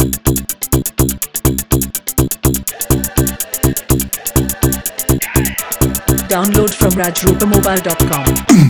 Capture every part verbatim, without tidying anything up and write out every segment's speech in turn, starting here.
Download from rajrupamobile dot com.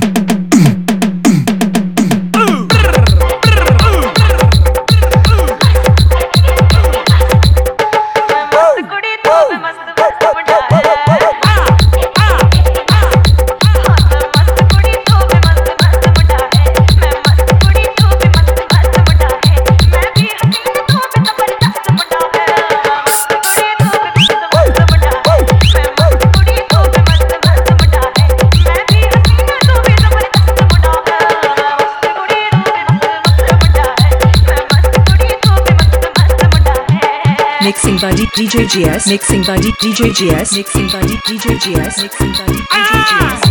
Mixing by D J G S. Mixing by D J G S. Mixing by D J G S. Mixing by D J G S.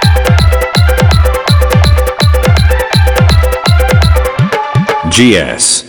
G S